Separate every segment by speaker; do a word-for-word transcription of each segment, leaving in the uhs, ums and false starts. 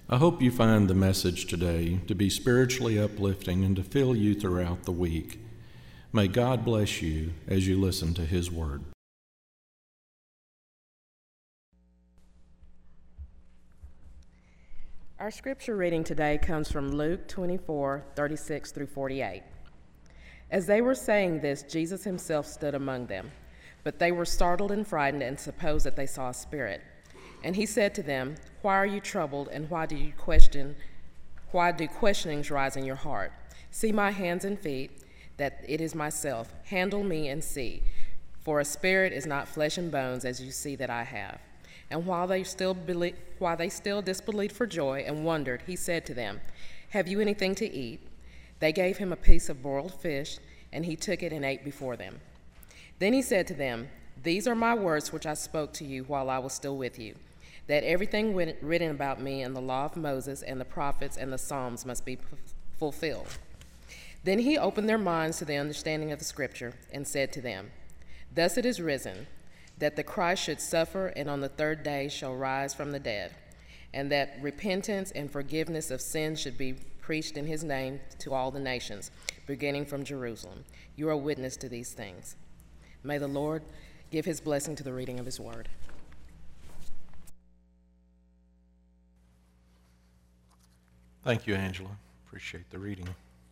Speaker 1: I hope you find the message today to be spiritually uplifting and to fill you throughout the week. May God bless you as you listen to His Word.
Speaker 2: Our scripture reading today comes from Luke twenty-four, thirty-six through forty-eight. As they were saying this, Jesus himself stood among them, but they were startled and frightened and supposed that they saw a spirit. And he said to them, "Why are you troubled, and why do you question, why do questionings rise in your heart? See my hands and feet, that it is myself. Handle me and see, for a spirit is not flesh and bones, as you see that I have." And while they still belie- while they still disbelieved for joy and wondered, he said to them, "Have you anything to eat?" They gave him a piece of broiled fish, and he took it and ate before them. Then he said to them, "These are my words which I spoke to you while I was still with you, that everything written about me in the law of Moses and the prophets and the Psalms must be fulfilled." Then he opened their minds to the understanding of the scripture and said to them, "Thus it is written, that the Christ should suffer and on the third day shall rise from the dead, and that repentance and forgiveness of sins should be preached in his name to all the nations, beginning from Jerusalem. You are witness to these things." May the Lord give his blessing to the reading of his word.
Speaker 1: Thank you, Angela. Appreciate the reading.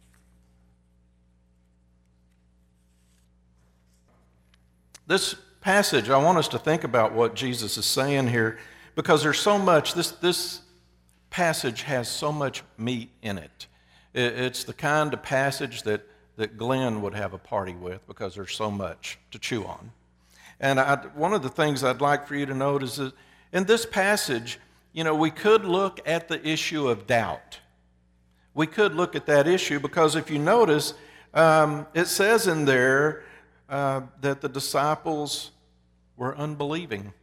Speaker 1: This passage, I want us to think about what Jesus is saying here, because there's so much, this, this passage has so much meat in it. it. It's the kind of passage that, that Glenn would have a party with, because there's so much to chew on. And I, one of the things I'd like for you to note is that in this passage, you know, we could look at the issue of doubt. We could look at that issue because if you notice, um, it says in there uh, that the disciples were unbelieving.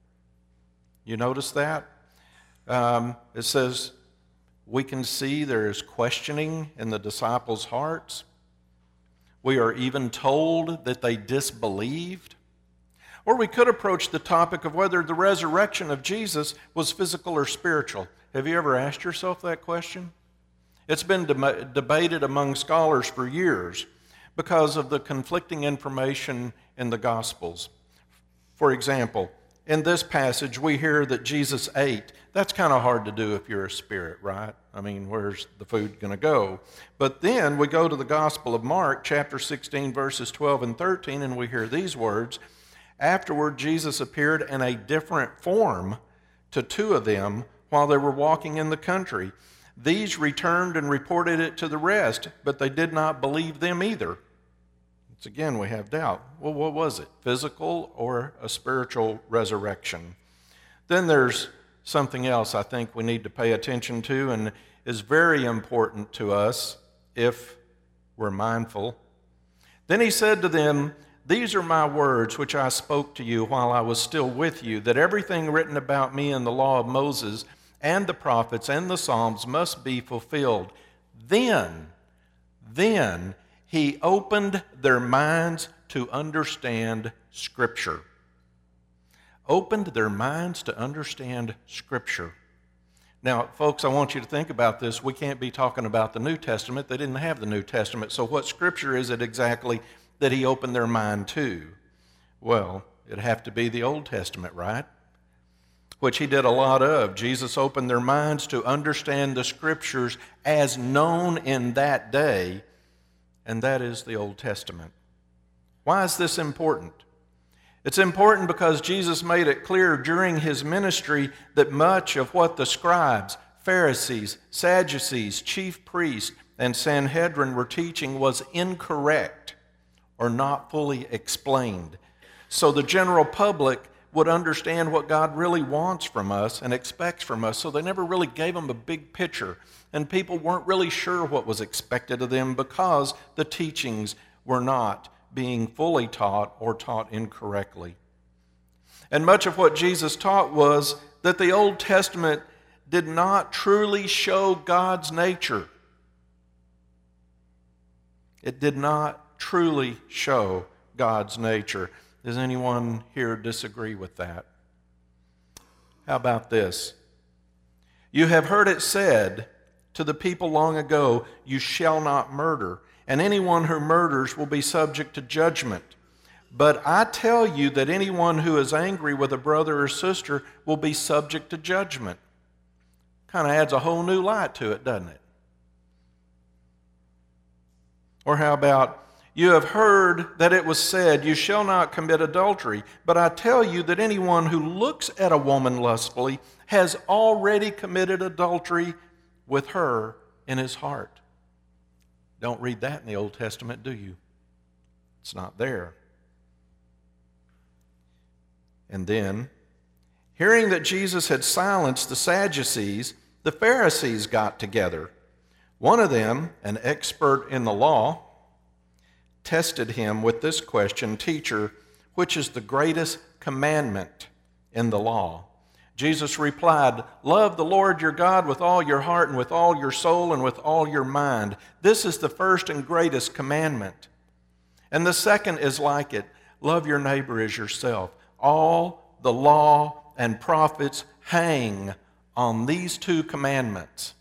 Speaker 1: You notice that? Um, it says we can see there is questioning in the disciples' hearts. We are even told that they disbelieved. Or we could approach the topic of whether the resurrection of Jesus was physical or spiritual. Have you ever asked yourself that question? It's been de- debated among scholars for years because of the conflicting information in the Gospels. For example, in this passage, we hear that Jesus ate. That's kind of hard to do if you're a spirit, right? I mean, where's the food going to go? But then we go to the Gospel of Mark, chapter sixteen, verses twelve and thirteen, and we hear these words. Afterward, Jesus appeared in a different form to two of them while they were walking in the country. These returned and reported it to the rest, but they did not believe them either. Once again, we have doubt. Well, what was it? Physical or a spiritual resurrection? Then there's something else I think we need to pay attention to and is very important to us if we're mindful. Then he said to them, "These are my words which I spoke to you while I was still with you, that everything written about me in the law of Moses and the prophets and the Psalms must be fulfilled." Then, then he opened their minds to understand Scripture. Opened their minds to understand Scripture. Now, folks, I want you to think about this. We can't be talking about the New Testament. They didn't have the New Testament. So what Scripture is it exactly that he opened their mind to? Well, it'd have to be the Old Testament, right? Which he did a lot of. Jesus opened their minds to understand the Scriptures as known in that day, and that is the Old Testament. Why is this important? It's important because Jesus made it clear during his ministry that much of what the scribes, Pharisees, Sadducees, chief priests, and Sanhedrin were teaching was incorrect or not fully explained. So the general public would understand what God really wants from us and expects from us. So they never really gave them a big picture. And people weren't really sure what was expected of them because the teachings were not being fully taught or taught incorrectly. And much of what Jesus taught was that the Old Testament did not truly show God's nature. It did not truly show God's nature. Does anyone here disagree with that? How about this? You have heard it said to the people long ago, 'You shall not murder,' and anyone who murders will be subject to judgment. But I tell you that anyone who is angry with a brother or sister will be subject to judgment." Kind of adds a whole new light to it, doesn't it? Or how about, "You have heard that it was said, 'You shall not commit adultery.' But I tell you that anyone who looks at a woman lustfully has already committed adultery with her in his heart." Don't read that in the Old Testament, do you? It's not there. And then, hearing that Jesus had silenced the Sadducees, the Pharisees got together. One of them, an expert in the law, tested him with this question, "Teacher, which is the greatest commandment in the law?" Jesus replied, "Love the Lord your God with all your heart and with all your soul and with all your mind. This is the first and greatest commandment. And the second is like it, love your neighbor as yourself. All the law and prophets hang on these two commandments."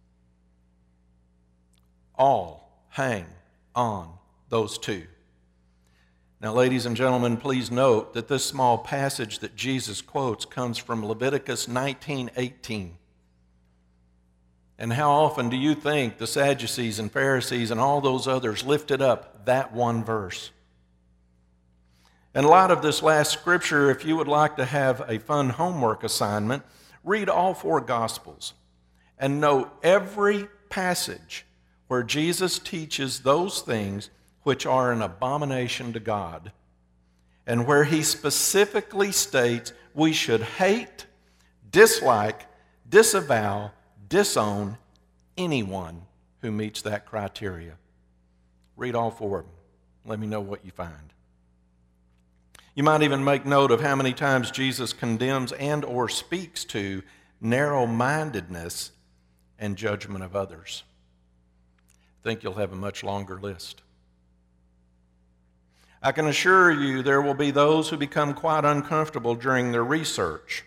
Speaker 1: All hang on those two. Now, ladies and gentlemen, please note that this small passage that Jesus quotes comes from Leviticus nineteen eighteen. And how often do you think the Sadducees and Pharisees and all those others lifted up that one verse? In light of this last scripture, if you would like to have a fun homework assignment, read all four Gospels and note every passage where Jesus teaches those things which are an abomination to God, and where he specifically states we should hate, dislike, disavow, disown anyone who meets that criteria. Read all four of them. Let me know what you find. You might even make note of how many times Jesus condemns and or speaks to narrow-mindedness and judgment of others. I think you'll have a much longer list. I can assure you there will be those who become quite uncomfortable during their research.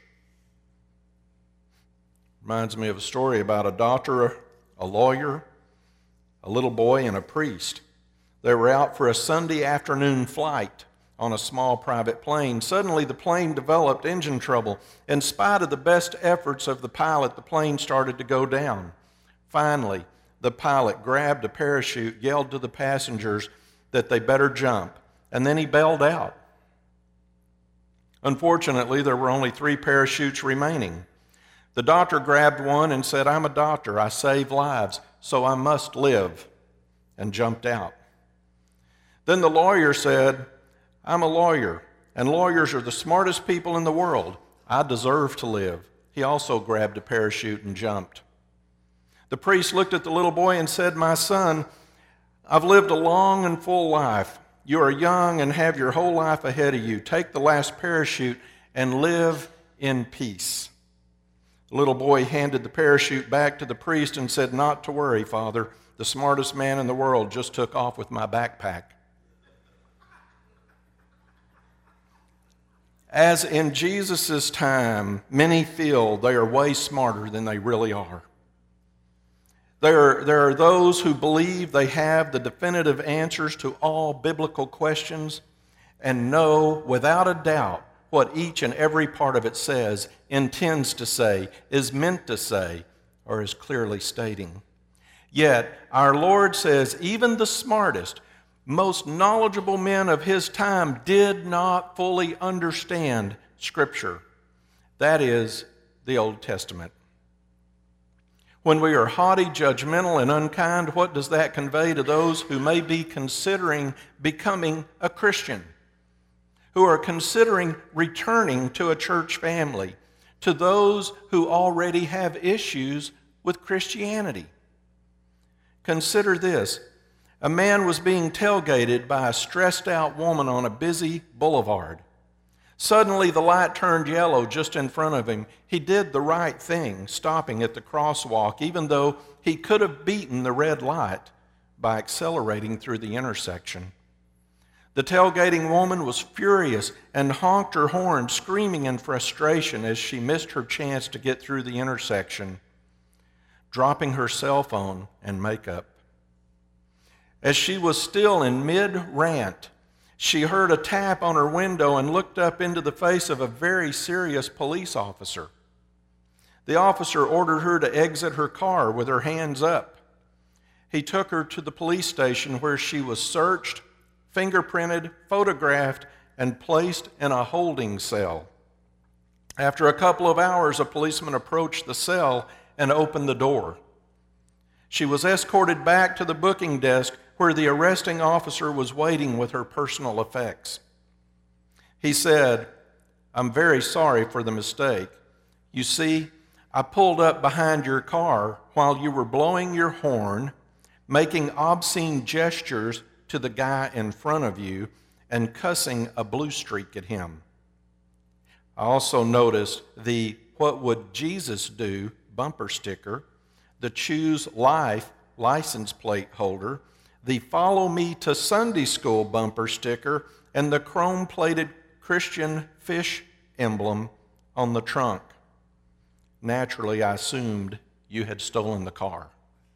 Speaker 1: Reminds me of a story about a doctor, a lawyer, a little boy, and a priest. They were out for a Sunday afternoon flight on a small private plane. Suddenly, the plane developed engine trouble. In spite of the best efforts of the pilot, the plane started to go down. Finally, the pilot grabbed a parachute, yelled to the passengers that they better jump, and then he bailed out. Unfortunately, there were only three parachutes remaining. The doctor grabbed one and said, "I'm a doctor. I save lives, so I must live," and jumped out. Then the lawyer said, "I'm a lawyer, and lawyers are the smartest people in the world. I deserve to live." He also grabbed a parachute and jumped. The priest looked at the little boy and said, "My son, I've lived a long and full life. You are young and have your whole life ahead of you. Take the last parachute and live in peace." The little boy handed the parachute back to the priest and said, "Not to worry, Father. The smartest man in the world just took off with my backpack." As in Jesus' time, many feel they are way smarter than they really are. There, there are those who believe they have the definitive answers to all biblical questions and know without a doubt what each and every part of it says, intends to say, is meant to say, or is clearly stating. Yet, our Lord says even the smartest, most knowledgeable men of his time did not fully understand Scripture. That is, the Old Testament. When we are haughty, judgmental, and unkind, what does that convey to those who may be considering becoming a Christian, who are considering returning to a church family, to those who already have issues with Christianity? Consider this. A man was being tailgated by a stressed-out woman on a busy boulevard. Suddenly, the light turned yellow just in front of him. He did the right thing, stopping at the crosswalk, even though he could have beaten the red light by accelerating through the intersection. The tailgating woman was furious and honked her horn, screaming in frustration as she missed her chance to get through the intersection. dropping her cell phone and makeup. As she was still in mid-rant, she heard a tap on her window and looked up into the face of a very serious police officer. The officer ordered her to exit her car with her hands up. He took her to the police station where she was searched, fingerprinted, photographed, and placed in a holding cell. After a couple of hours, a policeman approached the cell and opened the door. She was escorted back to the booking desk where the arresting officer was waiting with her personal effects. He said, "I'm very sorry for the mistake. You see, I pulled up behind your car while you were blowing your horn, making obscene gestures to the guy in front of you, and cussing a blue streak at him. I also noticed the 'What would Jesus do?' bumper sticker, the Choose Life license plate holder, the 'Follow Me to Sunday School' bumper sticker, and the chrome-plated Christian fish emblem on the trunk. Naturally, I assumed you had stolen the car."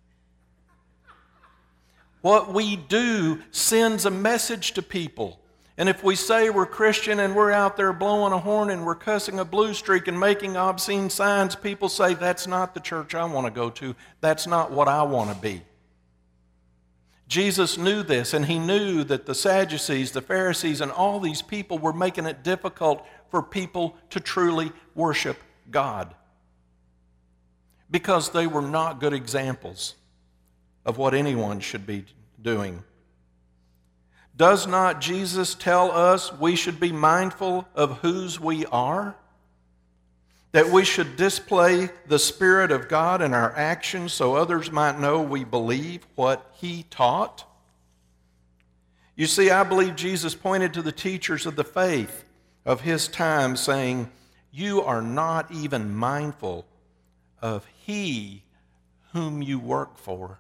Speaker 1: What we do sends a message to people. And if we say we're Christian and we're out there blowing a horn and we're cussing a blue streak and making obscene signs, people say, "That's not the church I want to go to. That's not what I want to be." Jesus knew this, and he knew that the Sadducees, the Pharisees, and all these people were making it difficult for people to truly worship God, because they were not good examples of what anyone should be doing. Does not Jesus tell us we should be mindful of whose we are? That we should display the Spirit of God in our actions so others might know we believe what he taught? You see, I believe Jesus pointed to the teachers of the faith of his time, saying, "You are not even mindful of he whom you work for.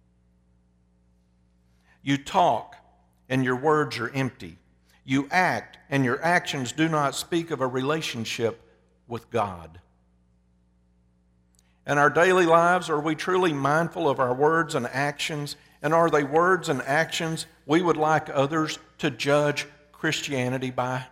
Speaker 1: You talk, and your words are empty. You act, and your actions do not speak of a relationship with God." In our daily lives, are we truly mindful of our words and actions? And are they words and actions we would like others to judge Christianity by?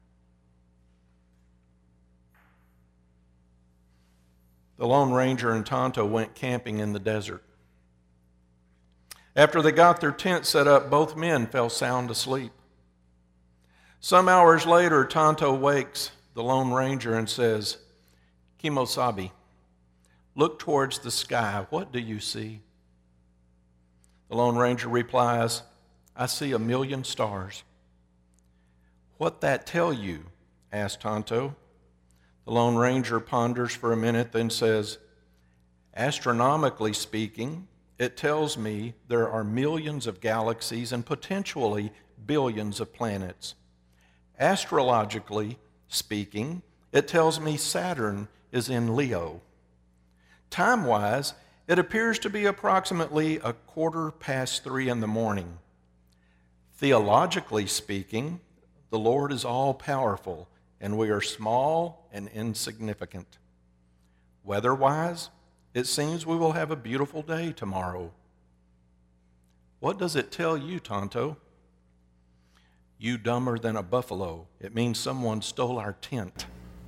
Speaker 1: The Lone Ranger and Tonto went camping in the desert. After they got their tent set up, both men fell sound asleep. Some hours later, Tonto wakes the Lone Ranger and says, "Kimosabe, look towards the sky. What do you see?" The Lone Ranger replies, "I see a million stars." "What that tell you?" asked Tonto. The Lone Ranger ponders for a minute, then says, "Astronomically speaking, it tells me there are millions of galaxies and potentially billions of planets. Astrologically speaking, it tells me Saturn is in Leo. Time-wise, it appears to be approximately a quarter past three in the morning. Theologically speaking, the Lord is all-powerful, and we are small and insignificant. Weather-wise, it seems we will have a beautiful day tomorrow." "What does it tell you, Tonto?" "You dumber than a buffalo. It means someone stole our tent."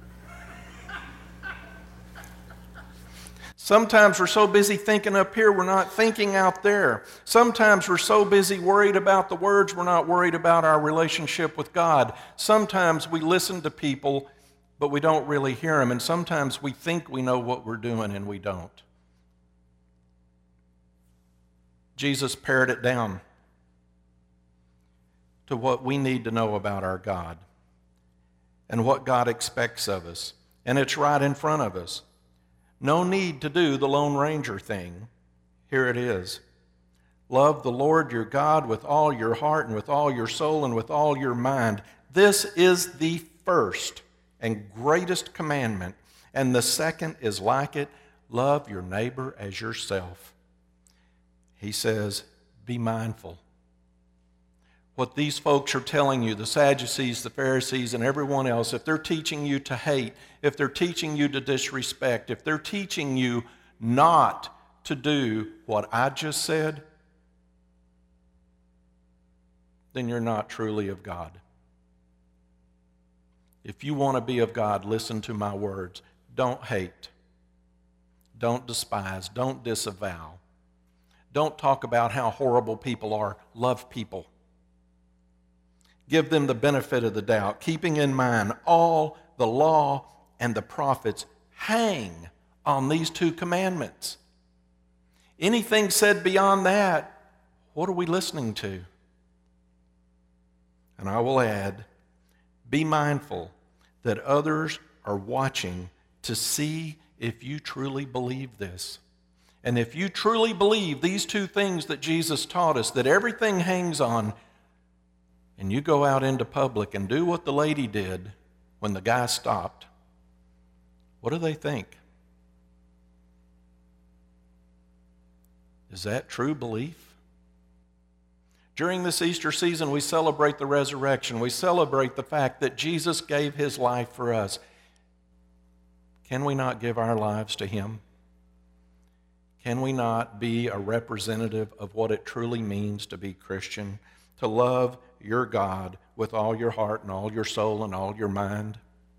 Speaker 1: Sometimes we're so busy thinking up here, we're not thinking out there. Sometimes we're so busy worried about the words, we're not worried about our relationship with God. Sometimes we listen to people, but we don't really hear them. And sometimes we think we know what we're doing, and we don't. Jesus pared it down to what we need to know about our God and what God expects of us. And it's right in front of us. No need to do the Lone Ranger thing. Here it is. Love the Lord your God with all your heart and with all your soul and with all your mind. This is the first and greatest commandment. And the second is like it. Love your neighbor as yourself. He says, be mindful. What these folks are telling you, the Sadducees, the Pharisees, and everyone else, if they're teaching you to hate, if they're teaching you to disrespect, if they're teaching you not to do what I just said, then you're not truly of God. If you want to be of God, listen to my words. Don't hate. Don't despise. Don't disavow. Don't talk about how horrible people are. Love people. Give them the benefit of the doubt, keeping in mind all the law and the prophets hang on these two commandments. Anything said beyond that, what are we listening to? And I will add, be mindful that others are watching to see if you truly believe this. And if you truly believe these two things that Jesus taught us, that everything hangs on, and you go out into public and do what the lady did when the guy stopped, what do they think? Is that true belief? During this Easter season, we celebrate the resurrection. We celebrate the fact that Jesus gave his life for us. Can we not give our lives to him? Can we not be a representative of what it truly means to be Christian? To love your God with all your heart and all your soul and all your mind?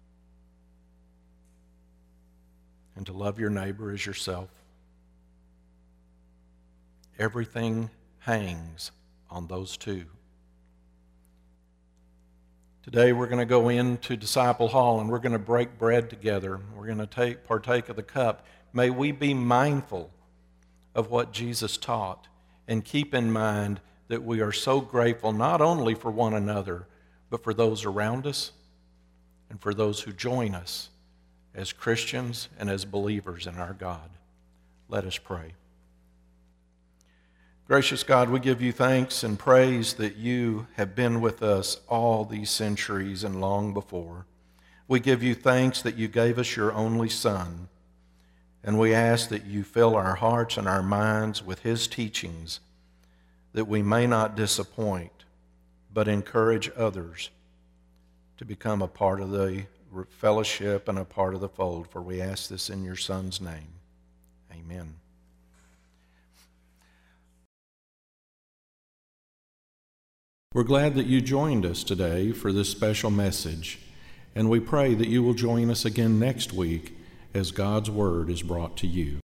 Speaker 1: And to love your neighbor as yourself? Everything hangs on those two. Today we're going to go into Disciple Hall and we're going to break bread together. We're going to take partake of the cup. May we be mindful of what Jesus taught and keep in mind that we are so grateful not only for one another, but for those around us and for those who join us as Christians and as believers in our God. Let us pray. Gracious God, we give you thanks and praise that you have been with us all these centuries and long before. We give you thanks that you gave us your only Son, and we ask that you fill our hearts and our minds with his teachings, that we may not disappoint, but encourage others to become a part of the fellowship and a part of the fold. For we ask this in your Son's name. Amen. We're glad that you joined us today for this special message, and we pray that you will join us again next week as God's Word is brought to you.